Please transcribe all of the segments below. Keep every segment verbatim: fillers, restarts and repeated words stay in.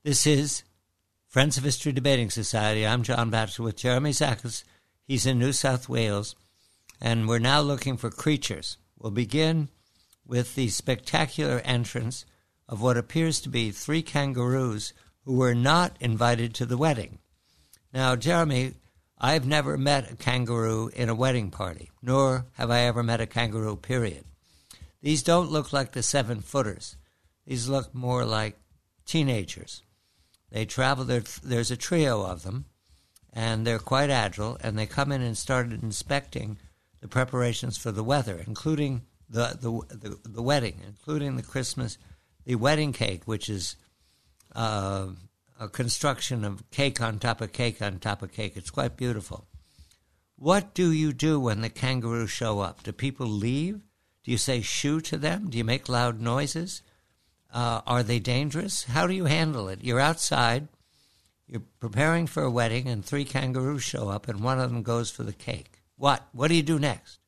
This is Friends of History Debating Society. I'm John Batchelor with Jeremy Zachos. He's in New South Wales, and we're now looking for creatures. We'll begin with the spectacular entrance of what appears to be three kangaroos who were not invited to the wedding. Now, Jeremy, I've never met a kangaroo in a wedding party, nor have I ever met a kangaroo, period. These don't look like the seven-footers. These look more like teenagers. They travel, there's a trio of them, and they're quite agile, and they come in and started inspecting the preparations for the weather, including the the the, the wedding, including the Christmas, the wedding cake, which is uh, a construction of cake on top of cake on top of cake. It's quite beautiful. What do you do when the kangaroos show up? Do people leave? Do you say shoo to them? Do you make loud noises? Uh, are they dangerous? How do you handle it? You're outside, you're preparing for a wedding, and three kangaroos show up, and one of them goes for the cake. What? What do you do next?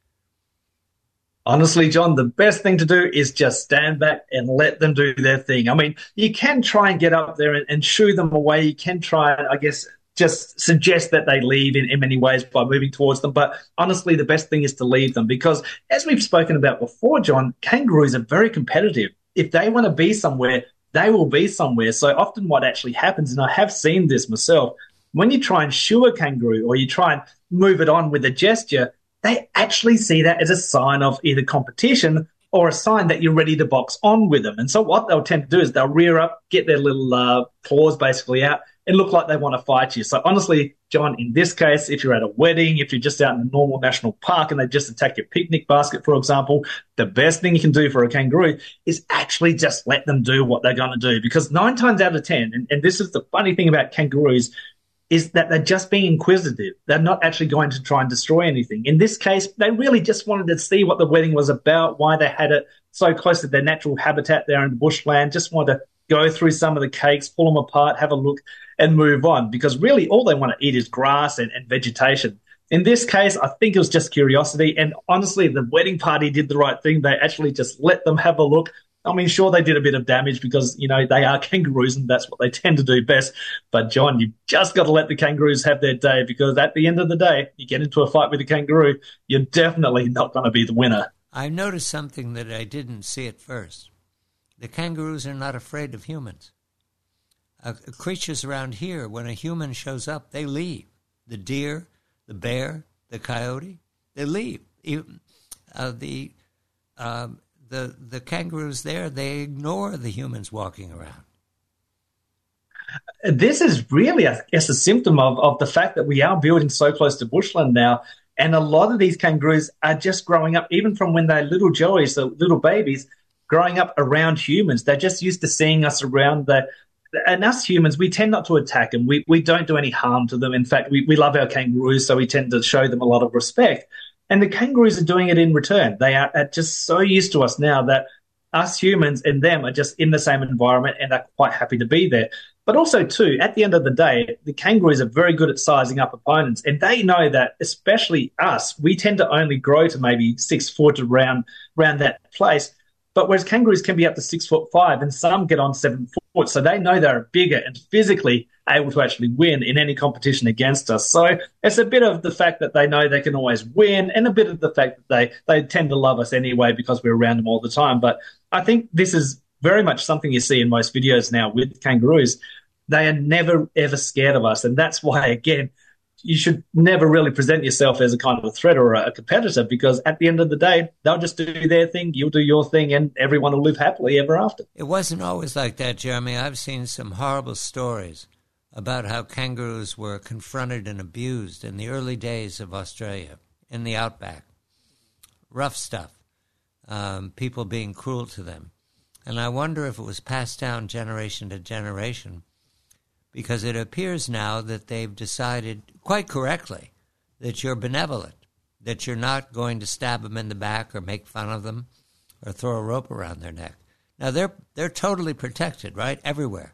Honestly, John, the best thing to do is just stand back and let them do their thing. I mean, you can try and get up there and, and shoo them away. You can try and, I guess, just suggest that they leave in, in many ways by moving towards them. But honestly, the best thing is to leave them because, as we've spoken about before, John, kangaroos are very competitive. If they want to be somewhere, they will be somewhere. So often what actually happens, and I have seen this myself, when you try and shoo a kangaroo or you try and move it on with a gesture, they actually see that as a sign of either competition or a sign that you're ready to box on with them. And so what they'll tend to do is they'll rear up, get their little uh, claws basically out, and look like they want to fight you. So honestly, John, in this case, if you're at a wedding, if you're just out in a normal national park and they just attack your picnic basket, for example, the best thing you can do for a kangaroo is actually just let them do what they're going to do. Because nine times out of ten, and, and this is the funny thing about kangaroos, is that they're just being inquisitive. They're not actually going to try and destroy anything. In this case, they really just wanted to see what the wedding was about, why they had it so close to their natural habitat there in the bushland, just wanted to go through some of the cakes, pull them apart, have a look, and move on, because really all they want to eat is grass and, and vegetation. In this case, I think it was just curiosity, and honestly, the wedding party did the right thing. They actually just let them have a look. I mean, sure, they did a bit of damage because, you know, they are kangaroos and that's what they tend to do best. But, John, you've just got to let the kangaroos have their day because at the end of the day, you get into a fight with a kangaroo, you're definitely not going to be the winner. I noticed something that I didn't see at first. The kangaroos are not afraid of humans. Uh, creatures around here, when a human shows up, they leave. The deer, the bear, the coyote, they leave. Even, uh, the... Um, The the kangaroos there, they ignore the humans walking around. This is really, I guess, a symptom of, of the fact that we are building so close to bushland now. And a lot of these kangaroos are just growing up, even from when they're little joeys, so little babies, growing up around humans. They're just used to seeing us around. The, and us humans, we tend not to attack them. We, we don't do any harm to them. In fact, we, we love our kangaroos, so we tend to show them a lot of respect. And the kangaroos are doing it in return. They are, are just so used to us now that us humans and them are just in the same environment and are quite happy to be there. But also, too, at the end of the day, the kangaroos are very good at sizing up opponents. And they know that, especially us, we tend to only grow to maybe six foot around, around that place. But whereas kangaroos can be up to six foot five and some get on seven foot. So they know they're bigger and physically able to actually win in any competition against us. So it's a bit of the fact that they know they can always win and a bit of the fact that they, they tend to love us anyway because we're around them all the time. But I think this is very much something you see in most videos now with kangaroos. They are never, ever scared of us. And that's why, again, you should never really present yourself as a kind of a threat or a competitor because at the end of the day, they'll just do their thing, you'll do your thing, and everyone will live happily ever after. It wasn't always like that, Jeremy. I've seen some horrible stories about how kangaroos were confronted and abused in the early days of Australia, in the outback. Rough stuff, um, people being cruel to them. And I wonder if it was passed down generation to generation, because it appears now that they've decided, quite correctly, that you're benevolent, that you're not going to stab them in the back or make fun of them or throw a rope around their neck. Now, they're they're totally protected, right, everywhere.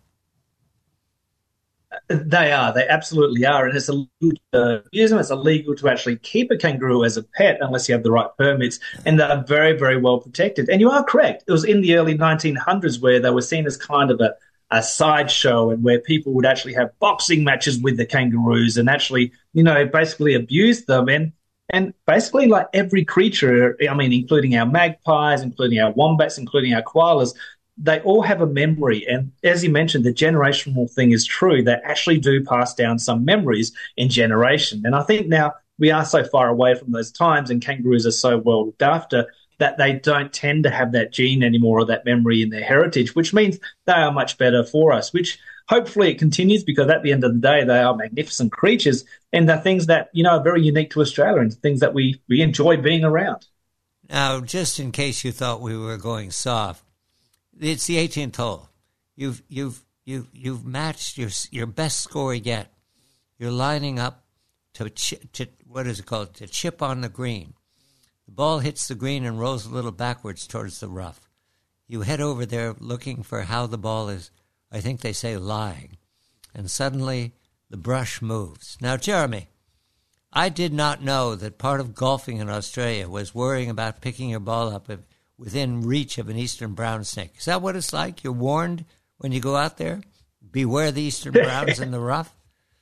They are. They absolutely are. And it's illegal to use them. It's illegal to actually keep a kangaroo as a pet unless you have the right permits. And they're very, very well protected. And you are correct. It was in the early nineteen hundreds where they were seen as kind of a, a sideshow and where people would actually have boxing matches with the kangaroos and actually, you know, basically abuse them. And and basically, like every creature, I mean, including our magpies, including our wombats, including our koalas, they all have a memory. And as you mentioned, the generational thing is true. They actually do pass down some memories in generation. And I think now we are so far away from those times and kangaroos are so well looked after that they don't tend to have that gene anymore or that memory in their heritage, which means they are much better for us, which hopefully it continues because at the end of the day, they are magnificent creatures and they're things that, you know, are very unique to Australia and things that we, we enjoy being around. Now, just in case you thought we were going soft, it's the eighteenth hole. You've you've you've you've matched your your best score yet. You're lining up to, ch- to what is it called? To chip on the green. The ball hits the green and rolls a little backwards towards the rough. You head over there looking for how the ball is, I think they say, lying. And suddenly the brush moves. Now, Jeremy, I did not know that part of golfing in Australia was worrying about picking your ball up within reach of an eastern brown snake. Is that what it's like? You're warned when you go out there? Beware the eastern browns in the rough?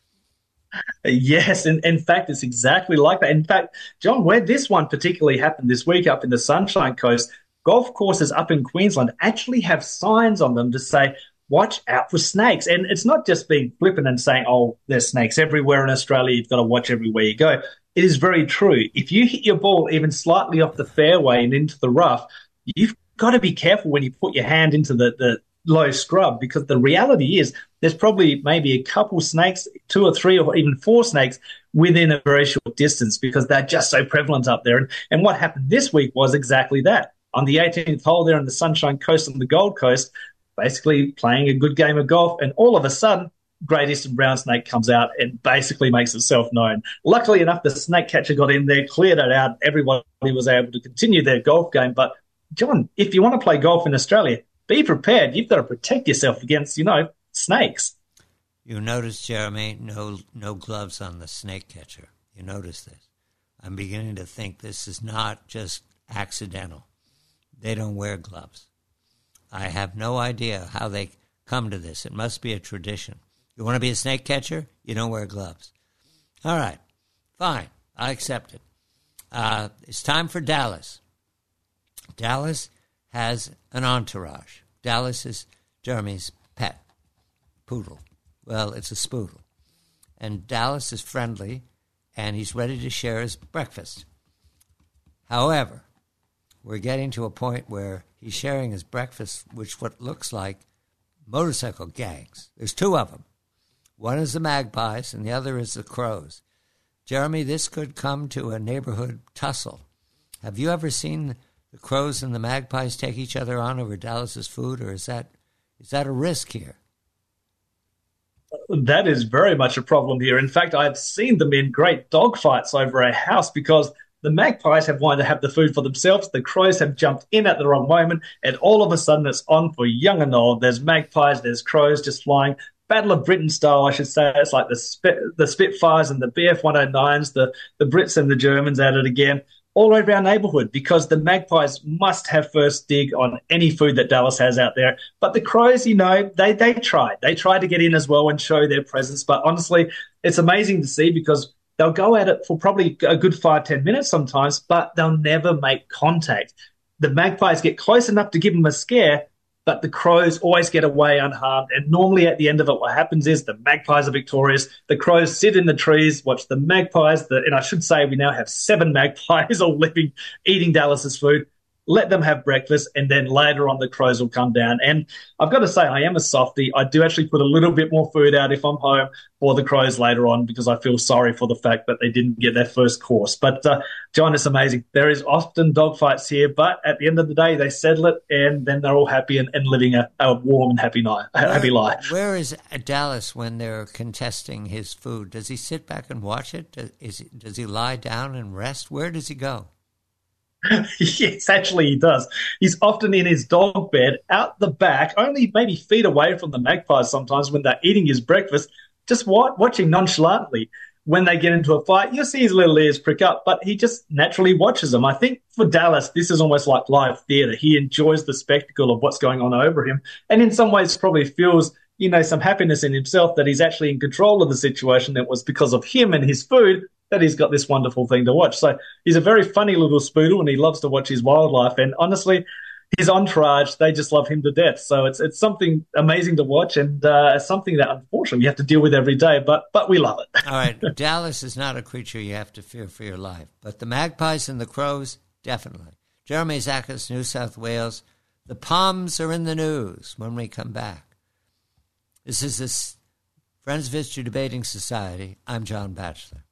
Yes, and in fact, it's exactly like that. In fact, John, where this one particularly happened this week up in the Sunshine Coast, golf courses up in Queensland actually have signs on them to say, watch out for snakes. And it's not just being flippant and saying, oh, there's snakes everywhere in Australia, you've got to watch everywhere you go. It is very true. If you hit your ball even slightly off the fairway and into the rough, you've got to be careful when you put your hand into the, the low scrub, because the reality is there's probably maybe a couple snakes, two or three or even four snakes within a very short distance because they're just so prevalent up there. And, and what happened this week was exactly that. On the eighteenth hole there on the Sunshine Coast and the Gold Coast, basically playing a good game of golf, and all of a sudden, Great Eastern Brown Snake comes out and basically makes itself known. Luckily enough, the snake catcher got in there, cleared it out. Everybody was able to continue their golf game. But, John, if you want to play golf in Australia, be prepared. You've got to protect yourself against, you know, snakes. You notice, Jeremy, no no gloves on the snake catcher. You notice this. I'm beginning to think this is not just accidental. They don't wear gloves. I have no idea how they come to this. It must be a tradition. You want to be a snake catcher? You don't wear gloves. All right. Fine. I accept it. Uh, it's time for Dallas. Dallas has an entourage. Dallas is Jeremy's pet poodle. Well, it's a spoodle. And Dallas is friendly, and he's ready to share his breakfast. However, we're getting to a point where he's sharing his breakfast, which what looks like motorcycle gangs. There's two of them. One is the magpies, and the other is the crows. Jeremy, this could come to a neighborhood tussle. Have you ever seen the crows and the magpies take each other on over Dallas's food, or is that is that a risk here? That is very much a problem here. In fact, I've seen them in great dogfights over a house because the magpies have wanted to have the food for themselves. The crows have jumped in at the wrong moment, and all of a sudden it's on for young and old. There's magpies, there's crows just flying. Battle of Britain style, I should say. It's like the Spit, the Spitfires and the B F one oh nines, the, the Brits and the Germans at it again, all over our neighbourhood, because the magpies must have first dig on any food that Dallas has out there. But the crows, you know, they, they tried. They tried to get in as well and show their presence. But honestly, it's amazing to see because they'll go at it for probably a good five, ten minutes sometimes, but they'll never make contact. The magpies get close enough to give them a scare, but the crows always get away unharmed. And normally at the end of it, what happens is the magpies are victorious. The crows sit in the trees, watch the magpies. The, and I should say we now have seven magpies all living, eating Dallas's food. Let them have breakfast, and then later on the crows will come down. And I've got to say, I am a softie. I do actually put a little bit more food out if I'm home for the crows later on because I feel sorry for the fact that they didn't get their first course. But, uh, John, it's amazing. There is often dogfights here, but at the end of the day, they settle it, and then they're all happy and, and living a, a warm and happy, night, where, happy life. Where is Dallas when they're contesting his food? Does he sit back and watch it? Does, is, does he lie down and rest? Where does he go? Yes, actually he does. He's often in his dog bed out the back, only maybe feet away from the magpies sometimes when they're eating his breakfast, just watching nonchalantly. When they get into a fight, you'll see his little ears prick up, but he just naturally watches them. I think for Dallas, this is almost like live theatre. He enjoys the spectacle of what's going on over him, and in some ways probably feels you know, some happiness in himself that he's actually in control of the situation. That was because of him and his food that he's got this wonderful thing to watch. So he's a very funny little spoodle, and he loves to watch his wildlife. And honestly, his entourage, they just love him to death. So it's it's something amazing to watch, and uh, something that unfortunately you have to deal with every day, but but we love it. All right, Dallas is not a creature you have to fear for your life, but the magpies and the crows, definitely. Jeremy Zachas, New South Wales. The Poms are in the news when we come back. This is this Friends of History Debating Society. I'm John Batchelor.